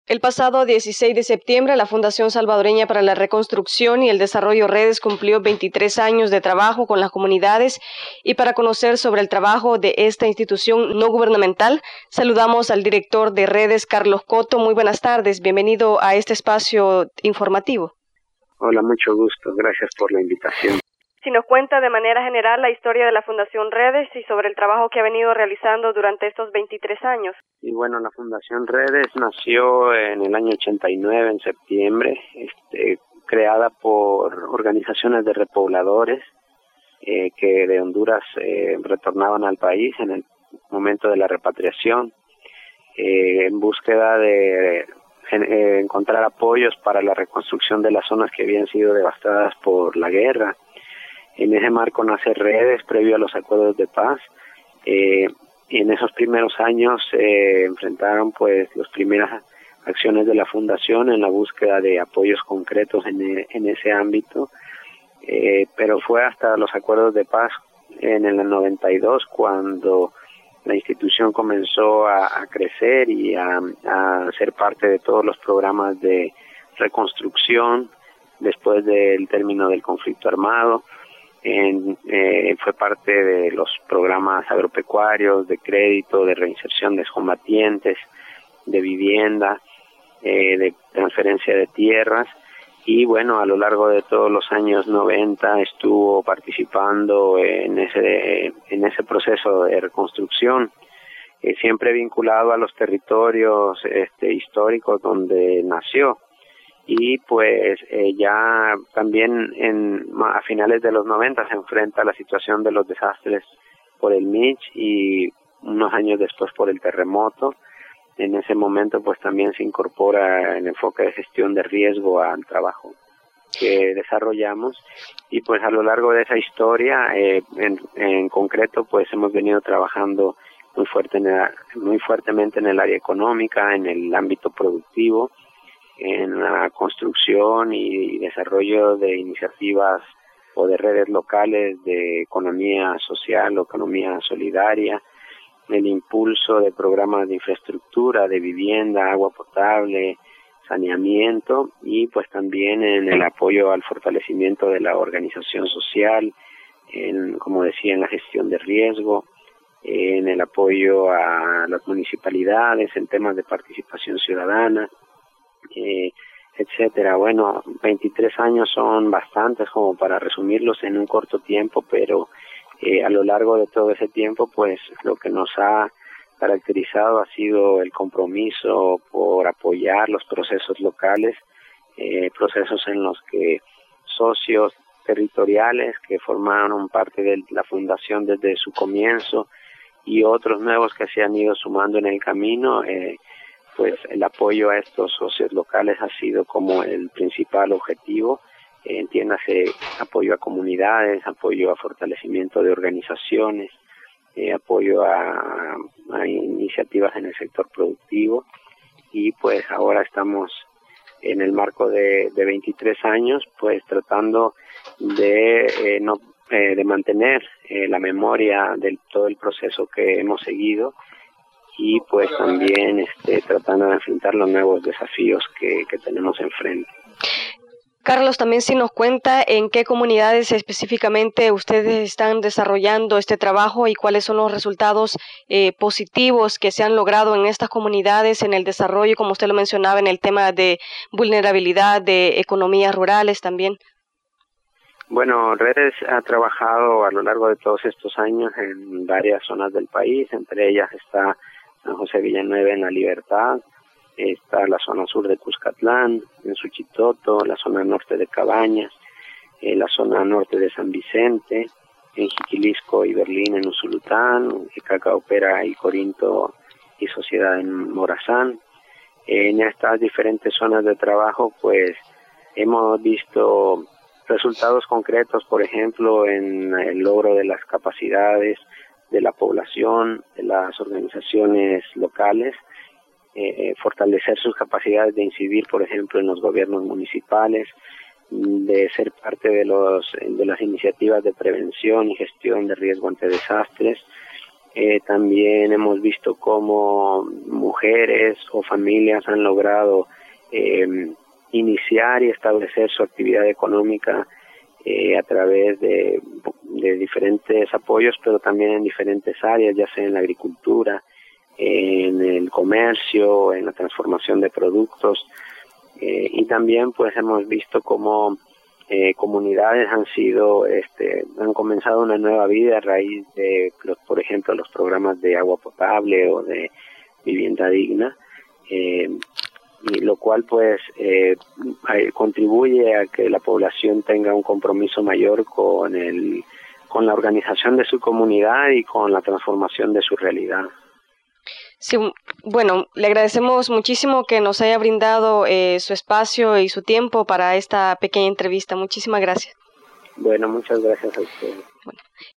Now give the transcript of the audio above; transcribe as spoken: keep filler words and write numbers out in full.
El pasado dieciséis de septiembre, la Fundación Salvadoreña para la Reconstrucción y el Desarrollo Redes cumplió veintitrés años de trabajo con las comunidades, y para conocer sobre el trabajo de esta institución no gubernamental, saludamos al director de Redes, Carlos Coto. Muy buenas tardes, bienvenido a este espacio informativo. Hola, mucho gusto, gracias por la invitación. Si nos cuenta de manera general la historia de la Fundación Redes y sobre el trabajo que ha venido realizando durante estos veintitrés años. Y bueno, la Fundación Redes nació en el año ochenta y nueve, en septiembre, este, creada por organizaciones de repobladores eh, que de Honduras eh, retornaban al país en el momento de la repatriación, eh, en búsqueda de eh, encontrar apoyos para la reconstrucción de las zonas que habían sido devastadas por la guerra. En ese marco nace Redes, previo a los acuerdos de paz. Eh, en esos primeros años se eh, enfrentaron pues las primeras acciones de la Fundación en la búsqueda de apoyos concretos en, en ese ámbito, eh, pero fue hasta los acuerdos de paz en el noventa y dos cuando la institución comenzó a, a crecer y a, a ser parte de todos los programas de reconstrucción después del término del conflicto armado. En, eh, fue parte de los programas agropecuarios, de crédito, de reinserción de excombatientes, de vivienda, eh, de transferencia de tierras, y bueno, a lo largo de todos los años noventa estuvo participando en ese en ese proceso de reconstrucción, eh, siempre vinculado a los territorios este, históricos donde nació. Y pues eh, ya también en, a finales de los noventa se enfrenta a la situación de los desastres por el Mitch y unos años después por el terremoto. En ese momento pues también se incorpora el enfoque de gestión de riesgo al trabajo que desarrollamos, y pues a lo largo de esa historia eh, en, en concreto pues hemos venido trabajando muy fuerte en el, muy fuertemente en el área económica, en el ámbito productivo, en la construcción y desarrollo de iniciativas o de redes locales de economía social o economía solidaria, el impulso de programas de infraestructura, de vivienda, agua potable, saneamiento, y pues también en el apoyo al fortalecimiento de la organización social, en, como decía, en la gestión de riesgo, en el apoyo a las municipalidades en temas de participación ciudadana, Eh, etcétera. Bueno, veintitrés años son bastantes como para resumirlos en un corto tiempo, pero eh, a lo largo de todo ese tiempo, pues lo que nos ha caracterizado ha sido el compromiso por apoyar los procesos locales, eh, procesos en los que socios territoriales que formaron parte de la fundación desde su comienzo y otros nuevos que se han ido sumando en el camino, eh, pues el apoyo a estos socios locales ha sido como el principal objetivo. Eh, entiéndase, apoyo a comunidades, apoyo a fortalecimiento de organizaciones, eh, apoyo a, a iniciativas en el sector productivo, y pues ahora estamos en el marco de, de veintitrés años pues tratando de, eh, no, eh, de mantener eh, la memoria de todo el proceso que hemos seguido, y pues también este, tratando de enfrentar los nuevos desafíos que, que tenemos enfrente. Carlos, también si nos cuenta en qué comunidades específicamente ustedes están desarrollando este trabajo y cuáles son los resultados eh, positivos que se han logrado en estas comunidades en el desarrollo, como usted lo mencionaba, en el tema de vulnerabilidad, de economías rurales también. Bueno, Redes ha trabajado a lo largo de todos estos años en varias zonas del país, entre ellas está San José Villanueva en La Libertad, está la zona sur de Cuscatlán, en Suchitoto, la zona norte de Cabañas, eh, la zona norte de San Vicente, en Jiquilisco y Berlín en Usulután, Cacaopera y Corinto y Sociedad en Morazán. En estas diferentes zonas de trabajo pues hemos visto resultados concretos, por ejemplo, en el logro de las capacidades de la población, de las organizaciones locales, eh, fortalecer sus capacidades de incidir, por ejemplo, en los gobiernos municipales, de ser parte de los de las iniciativas de prevención y gestión de riesgo ante desastres, Eh, también hemos visto cómo mujeres o familias han logrado eh, iniciar y establecer su actividad económica eh, a través de, de diferentes apoyos, pero también en diferentes áreas, ya sea en la agricultura, en el comercio, en la transformación de productos. Eh, y también pues hemos visto cómo eh, comunidades han sido, este, han comenzado una nueva vida a raíz de, los, por ejemplo, los programas de agua potable o de vivienda digna, eh, y lo cual pues eh, contribuye a que la población tenga un compromiso mayor con el, con la organización de su comunidad y con la transformación de su realidad. Sí, bueno, le agradecemos muchísimo que nos haya brindado eh, su espacio y su tiempo para esta pequeña entrevista. Muchísimas gracias. Bueno, muchas gracias a ustedes. Bueno.